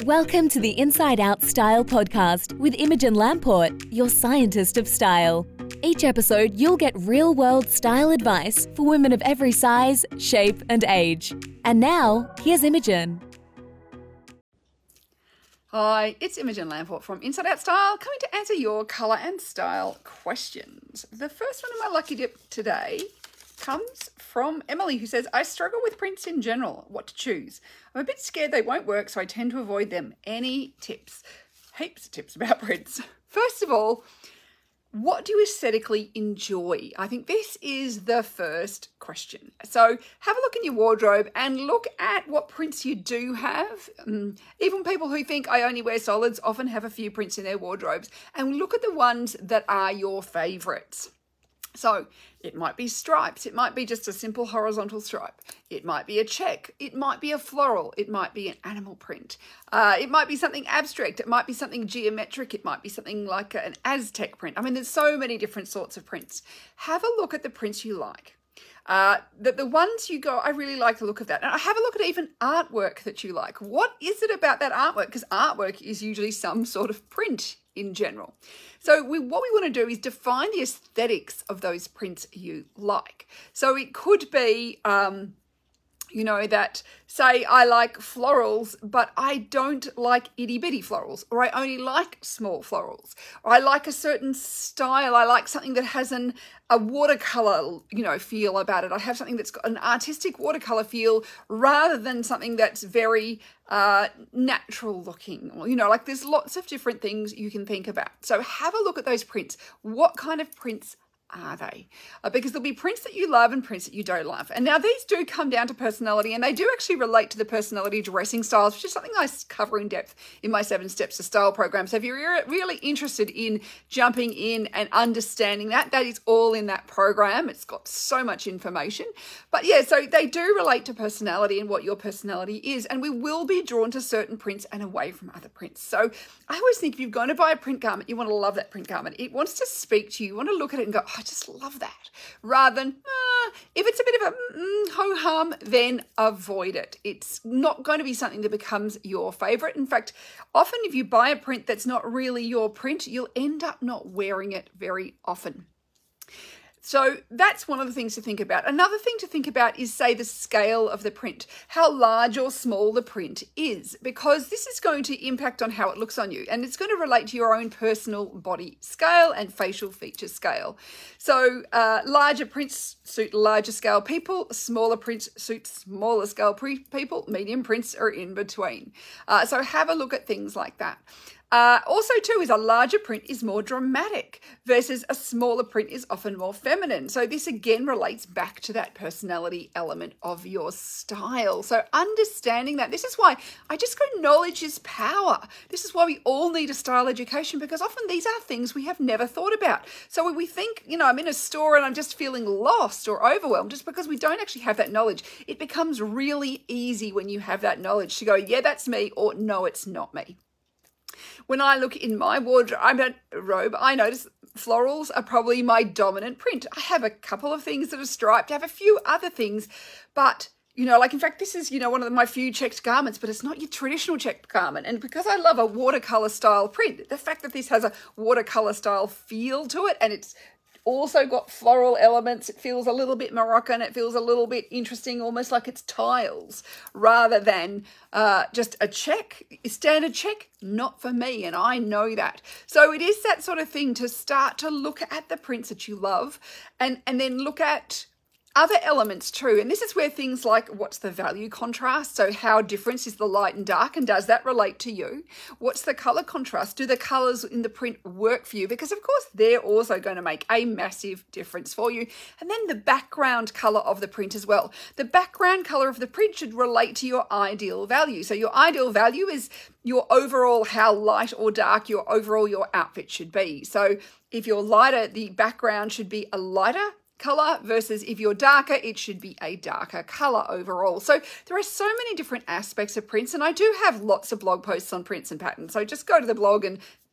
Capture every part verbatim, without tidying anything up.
Welcome to the Inside Out Style podcast with Imogen Lamport, your scientist of style. Each episode, you'll get real-world style advice for women of every size, shape, and age. And now, here's Imogen. Hi, it's Imogen Lamport from Inside Out Style, coming to answer your colour and style questions. The first one in my lucky dip today comes from Emily, who says, I struggle with prints in general. What to choose? I'm a bit scared they won't work, so I tend to avoid them. Any tips? Heaps of tips about prints. First of all, what do you aesthetically enjoy? I think this is the first question. So have a look in your wardrobe and look at what prints you do have. Um, even people who think I only wear solids often have a few prints in their wardrobes, and look at the ones that are your favourites. So it might be stripes, it might be just a simple horizontal stripe, it might be a check, it might be a floral, it might be an animal print, uh, it might be something abstract, it might be something geometric, it might be something like an Aztec print. I mean, there's so many different sorts of prints. Have a look at the prints you like. Uh, the, the ones you go, I really like the look of that. And have a look at even artwork that you like. What is it about that artwork? Because artwork is usually some sort of print in general. So we, what we want to do is define the aesthetics of those prints you like. So it could be, um, you know, that say I like florals, but I don't like itty bitty florals, or I only like small florals, or I like a certain style. I like something that has an a watercolor, you know, feel about it. I have something that's got an artistic watercolor feel rather than something that's very uh, natural looking. You know, like there's lots of different things you can think about. So have a look at those prints. What kind of prints are they? Uh, because there'll be prints that you love and prints that you don't love. And now these do come down to personality, and they do actually relate to the personality dressing styles, which is something I cover in depth in my Seven Steps to Style program. So if you're really interested in jumping in and understanding that, that is all in that program. It's got so much information. But yeah, so they do relate to personality and what your personality is. And we will be drawn to certain prints and away from other prints. So I always think if you're going to buy a print garment, you want to love that print garment. It wants to speak to you. You want to look at it and go, oh, I just love that, rather than uh, if it's a bit of a mm, ho-hum, then avoid it. It's not going to be something that becomes your favorite. In fact, often if you buy a print that's not really your print, you'll end up not wearing it very often. So that's one of the things to think about. Another thing to think about is, say, the scale of the print, how large or small the print is, because this is going to impact on how it looks on you, and it's going to relate to your own personal body scale and facial feature scale. So uh, larger prints suit larger scale people, smaller prints suit smaller scale pre- people, medium prints are in between. Uh, so have a look at things like that. Uh, also, too, is a larger print is more dramatic versus a smaller print is often more feminine. So this again relates back to that personality element of your style. So understanding that, this is why I just go knowledge is power. This is why we all need a style education, because often these are things we have never thought about. So when we think, you know, I'm in a store and I'm just feeling lost or overwhelmed, just because we don't actually have that knowledge, it becomes really easy when you have that knowledge to go, yeah, that's me, or no, it's not me. When I look in my wardrobe, I notice florals are probably my dominant print. I have a couple of things that are striped. I have a few other things, but, you know, like, in fact, this is, you know, one of my few checked garments, but it's not your traditional checked garment. And because I love a watercolor style print, the fact that this has a watercolor style feel to it, and it's also got floral elements, it feels a little bit Moroccan, it feels a little bit interesting, almost like it's tiles, rather than uh, just a check, standard check, not for me, and I know that. So it is that sort of thing to start to look at the prints that you love, and, and then look at other elements too. And this is where things like, what's the value contrast? So how different is the light and dark, and does that relate to you? What's the color contrast? Do the colors in the print work for you? Because of course they're also going to make a massive difference for you. And then the background color of the print as well. The background color of the print should relate to your ideal value. So your ideal value is your overall, how light or dark your overall your outfit should be. So if you're lighter, the background should be a lighter color, versus if you're darker, it should be a darker color overall. So there are so many different aspects of prints, and I do have lots of blog posts on prints and patterns. So just go to the blog and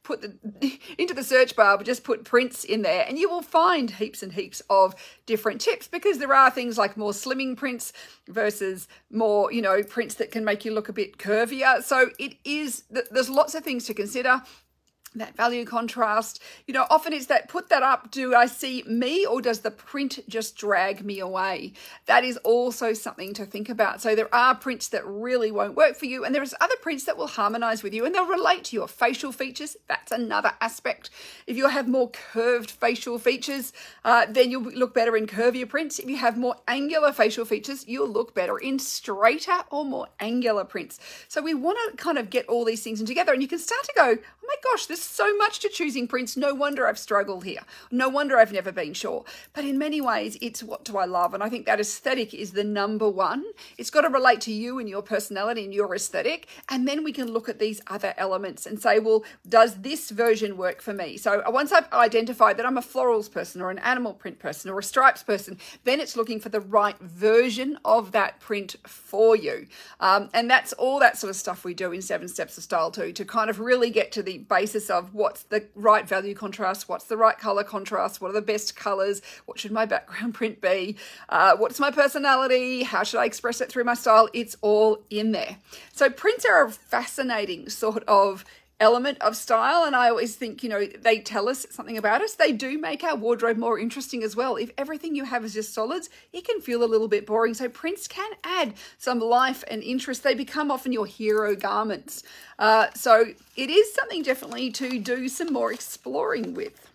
put the into the search bar, but just put prints in there, and you will find heaps and heaps of different tips, because there are things like more slimming prints versus more, you know, prints that can make you look a bit curvier. So it is, there's lots of things to consider. That value contrast, you know, often it's that, put that up, do I see me, or does the print just drag me away? That is also something to think about. So there are prints that really won't work for you, and there's other prints that will harmonize with you and they'll relate to your facial features. That's another aspect. If you have more curved facial features, uh, then you'll look better in curvier prints. If you have more angular facial features, you'll look better in straighter or more angular prints. So we want to kind of get all these things in together, and you can start to go, oh my gosh, this so much to choosing prints. No wonder I've struggled here. No wonder I've never been sure. But in many ways, it's what do I love? And I think that aesthetic is the number one. It's got to relate to you and your personality and your aesthetic. And then we can look at these other elements and say, well, does this version work for me? So once I've identified that I'm a florals person or an animal print person or a stripes person, then it's looking for the right version of that print for you. Um, and that's all that sort of stuff we do in Seven Steps of Style too, to kind of really get to the basis of what's the right value contrast, what's the right color contrast, what are the best colors, what should my background print be, uh, what's my personality, how should I express it through my style. It's all in there. So prints are a fascinating sort of element of style, and I always think, you know, they tell us something about us. They do make our wardrobe more interesting as well. If everything you have is just solids, it can feel a little bit boring. So prints can add some life and interest. They become often your hero garments. Uh, so it is something definitely to do some more exploring with.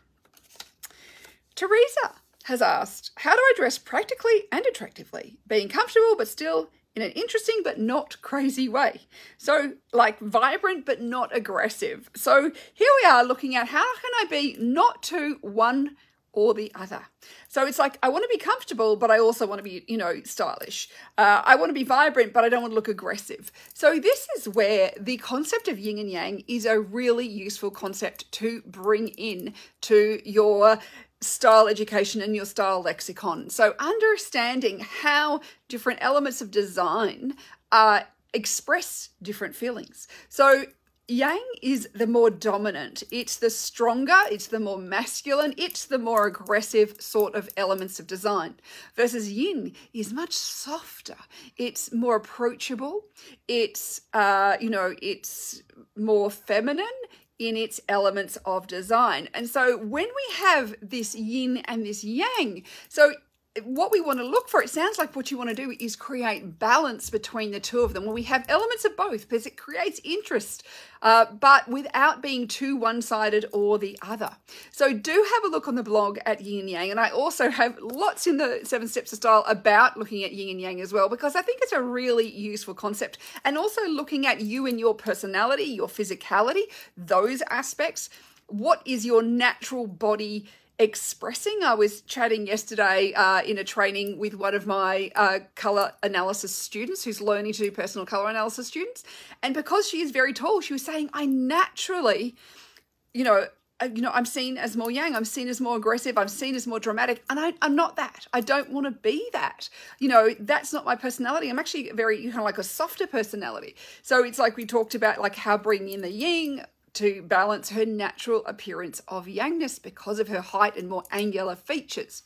Teresa has asked, how do I dress practically and attractively, being comfortable but still in an interesting but not crazy way? So like vibrant but not aggressive. So here we are looking at, how can I be not too one or the other? So it's like, I want to be comfortable, but I also want to be, you know, stylish. Uh, I want to be vibrant, but I don't want to look aggressive. So this is where the concept of yin and yang is a really useful concept to bring in to your style education and your style lexicon. So understanding how different elements of design uh, express different feelings. So yang is the more dominant, it's the stronger, it's the more masculine, it's the more aggressive sort of elements of design, versus yin is much softer, it's more approachable, it's uh you know it's more feminine in its elements of design. And so when we have this yin and this yang, so what we want to look for, it sounds like what you want to do is create balance between the two of them, where we have elements of both, because it creates interest, uh, but without being too one-sided or the other. So do have a look on the blog at Yin and Yang, and I also have lots in the Seven Steps of Style about looking at Yin and Yang as well, because I think it's a really useful concept, and also looking at you and your personality, your physicality, those aspects. What is your natural body expressing? I was chatting yesterday uh, in a training with one of my uh, color analysis students who's learning to do personal color analysis students. And because she is very tall, she was saying, I naturally, you know, uh, you know, I'm seen as more yang, I'm seen as more aggressive, I'm seen as more dramatic. And I, I'm not that. I don't want to be that. You know, that's not my personality. I'm actually very, you know, like a softer personality. So it's like we talked about, like how bringing in the yin to balance her natural appearance of yangness because of her height and more angular features.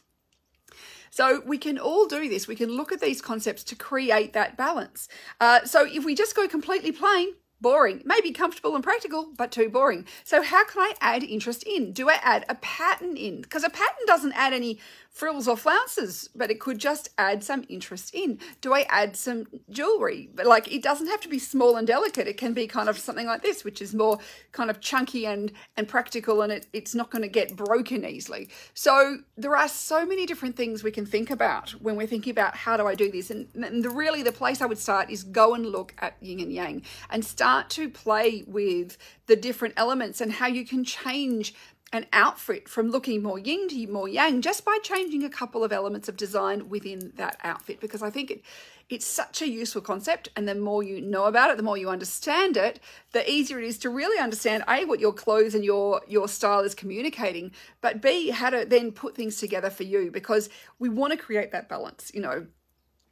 So we can all do this. We can look at these concepts to create that balance. Uh, so if we just go completely plain, boring, maybe comfortable and practical, but too boring. So how can I add interest in? Do I add a pattern in? Because a pattern doesn't add any frills or flounces, but it could just add some interest in. Do I add some jewelry? But like, it doesn't have to be small and delicate. It can be kind of something like this, which is more kind of chunky and, and practical, and it, it's not going to get broken easily. So there are so many different things we can think about when we're thinking about how do I do this. And, and the, really the place I would start is go and look at yin and yang and start to play with the different elements and how you can change an outfit from looking more yin to more yang just by changing a couple of elements of design within that outfit, because I think it, it's such a useful concept, and the more you know about it, the more you understand it, the easier it is to really understand A, what your clothes and your, your style is communicating, but B, how to then put things together for you, because we want to create that balance, you know.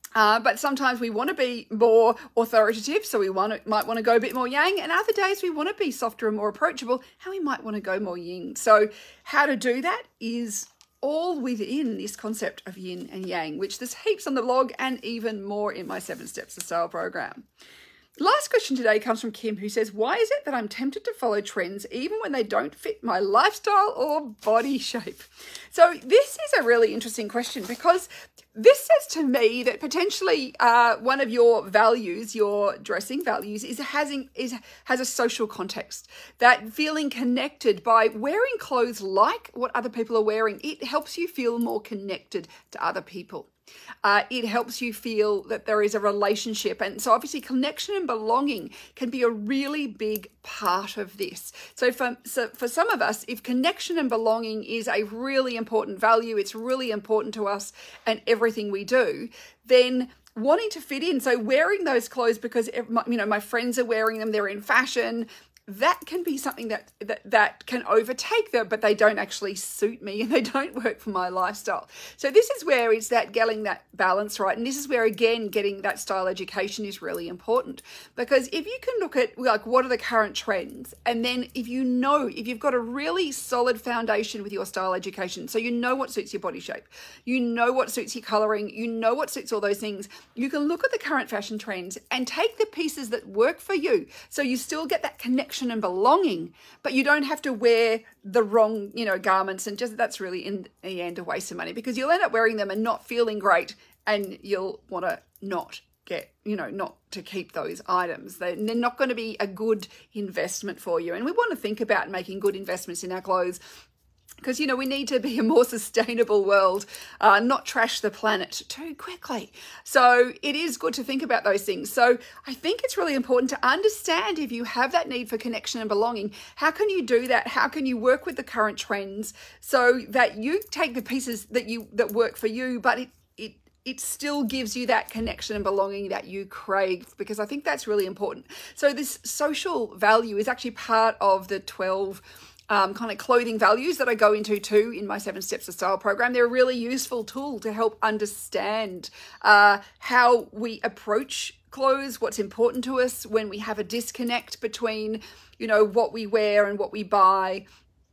Uh, but sometimes we want to be more authoritative, so we want to, might want to go a bit more yang, and other days we want to be softer and more approachable, and we might want to go more yin. So how to do that is all within this concept of yin and yang, which there's heaps on the blog and even more in my Seven Steps to Style program. Last question today comes from Kim, who says, why is it that I'm tempted to follow trends even when they don't fit my lifestyle or body shape? So this is a really interesting question, because this says to me that potentially uh, one of your values, your dressing values, is having is has a social context. That feeling connected by wearing clothes like what other people are wearing, it helps you feel more connected to other people. Uh, it helps you feel that there is a relationship. And so obviously connection and belonging can be a really big part of this. So for, so for some of us, if connection and belonging is a really important value, it's really important to us and everything we do, then wanting to fit in, so wearing those clothes because, you know, my friends are wearing them, they're in fashion, that can be something that, that that can overtake them, but they don't actually suit me and they don't work for my lifestyle. So this is where it's that getting that balance right. And this is where, again, getting that style education is really important, because if you can look at like what are the current trends, and then if you know, if you've got a really solid foundation with your style education, so you know what suits your body shape, you know what suits your coloring, you know what suits all those things, you can look at the current fashion trends and take the pieces that work for you. So you still get that connection and belonging, but you don't have to wear the wrong, you know, garments, and just that's really in the end a waste of money, because you'll end up wearing them and not feeling great, and you'll want to not get, you know, not to keep those items. They're, they're not going to be a good investment for you. And we want to think about making good investments in our clothes, because, you know, we need to be a more sustainable world, uh, not trash the planet too quickly. So it is good to think about those things. So I think it's really important to understand, if you have that need for connection and belonging, how can you do that? How can you work with the current trends so that you take the pieces that you that work for you, but it it it still gives you that connection and belonging that you crave, because I think that's really important. So this social value is actually part of the twelve Um, kind of clothing values that I go into too in my Seven Steps to Style program. They're a really useful tool to help understand uh, how we approach clothes, what's important to us when we have a disconnect between, you know, what we wear and what we buy,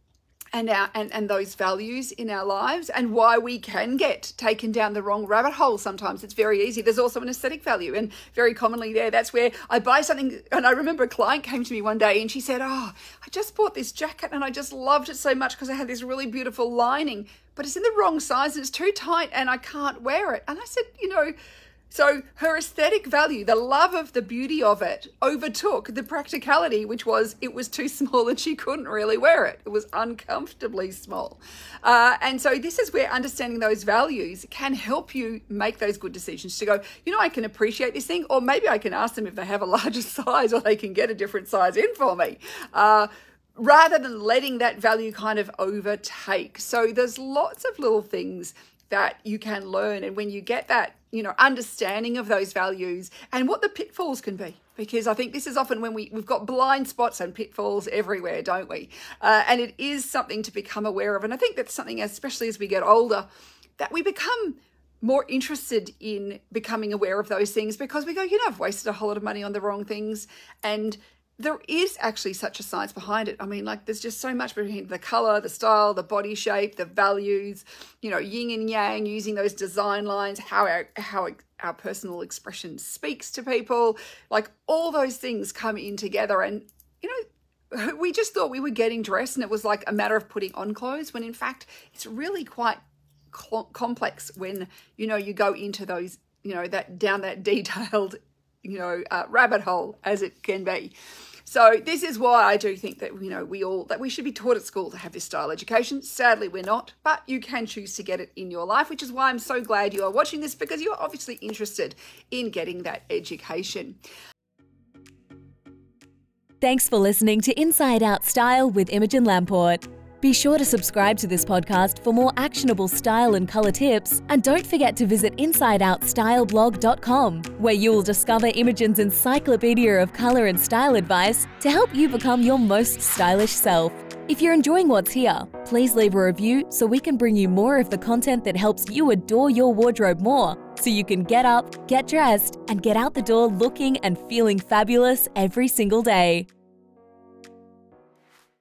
and our and, and those values in our lives, and why we can get taken down the wrong rabbit hole sometimes. It's very easy. There's also an aesthetic value, and very commonly there, that's where I buy something. And I remember a client came to me one day and she said, oh, I just bought this jacket and I just loved it so much because it had this really beautiful lining, but it's in the wrong size and it's too tight and I can't wear it. And I said, you know, so her aesthetic value, the love of the beauty of it, overtook the practicality, which was it was too small and she couldn't really wear it. It was uncomfortably small. Uh, and so this is where understanding those values can help you make those good decisions to go, you know, I can appreciate this thing, or maybe I can ask them if they have a larger size or they can get a different size in for me. Uh, rather than letting that value kind of overtake. So there's lots of little things that you can learn. And when you get that, you know, understanding of those values and what the pitfalls can be, because I think this is often when we, we've got blind spots and pitfalls everywhere, don't we? Uh, and it is something to become aware of. And I think that's something, especially as we get older, that we become more interested in becoming aware of those things, because we go, you know, I've wasted a whole lot of money on the wrong things. And there is actually such a science behind it. I mean, like, there's just so much between the color, the style, the body shape, the values, you know, yin and yang, using those design lines, how our, how our personal expression speaks to people, like all those things come in together. And, you know, we just thought we were getting dressed and it was like a matter of putting on clothes, when in fact, it's really quite cl- complex when, you know, you go into those, you know, that down that detailed, you know, uh, rabbit hole as it can be. So this is why I do think that, you know, we all, that we should be taught at school to have this style education. Sadly, we're not, but you can choose to get it in your life, which is why I'm so glad you are watching this, because you're obviously interested in getting that education. Thanks for listening to Inside Out Style with Imogen Lamport. Be sure to subscribe to this podcast for more actionable style and colour tips, and don't forget to visit inside out style blog dot com, where you will discover Imogen's encyclopedia of colour and style advice to help you become your most stylish self. If you're enjoying what's here, please leave a review so we can bring you more of the content that helps you adore your wardrobe more, so you can get up, get dressed, and get out the door looking and feeling fabulous every single day.